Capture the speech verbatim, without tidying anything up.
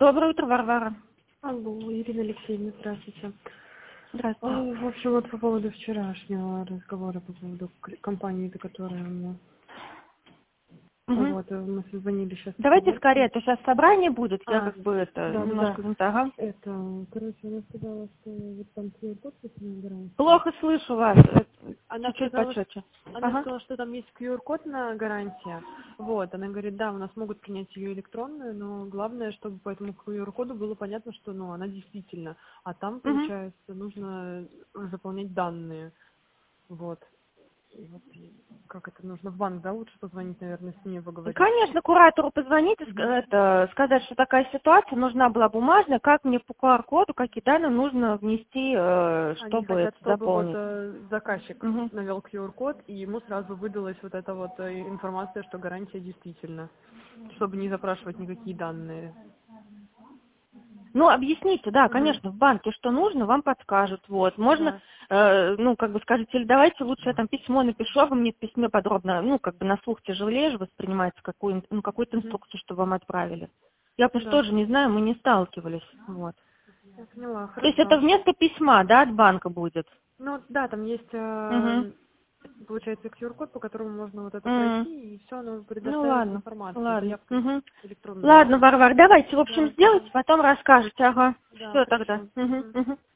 Доброе утро, Варвара. Алло, Ирина Алексеевна, здравствуйте. Здравствуйте. А, В общем, вот по поводу вчерашнего разговора, по поводу к- компании, до которой мы... Мгм. Вот, э, мы созвонили сейчас с Давайте клиентом. скорее, а то сейчас собрание будет, я А, как бы это да, да, да. немножко занята. Ага. Это, короче, она сказала, что вот там q подпись на гарантии. Плохо слышу вас. э, Она Чуть-чуть сказала, ш- почетче. она Ага. сказала, что там есть q ар-код на гарантия. Вот, она говорит, да, у нас могут принять ее электронную, но главное, чтобы по этому q ар-коду было понятно, что, ну, она действительно. А там, Мгм. получается, нужно заполнять данные. Вот. И вот и как это нужно в банк, да, лучше позвонить, наверное, с ней поговорить. Конечно, куратору позвоните, ск- Мгм. это, сказать, что такая ситуация, нужна была бумажная, как мне по ку ар-коду, какие данные нужно внести, э, Они чтобы это хотят, чтобы вот заполнить. э, заказчик Мгм. навел q ар-код, и ему сразу выдалась вот эта вот э, информация, что гарантия действительно, чтобы не запрашивать никакие данные. Ну, объясните, да, Мгм. конечно, в банке что нужно, вам подскажут, вот. Можно, Да, э, ну, как бы скажете, или давайте лучше я там письмо напишу, а вы мне в письме подробно, ну, как бы на слух тяжелее же воспринимается какую, ну, какую-то Мгм. инструкцию, что вам отправили. Я просто Да, тоже не знаю, мы не сталкивались, вот. я поняла, То есть это хорошо. вместо письма, да, от банка будет? Ну да, там есть, Угу. э, получается, q ар-код, по которому можно вот это М. пройти, и все, оно Ну, предоставит ладно, информацию, ладно. заявка Угу. электронная. Ладно, Варвар, давайте, в общем, Да, сделайте, да, потом расскажете, ага. да, Все тогда. хорошо. Угу, Мгм. угу.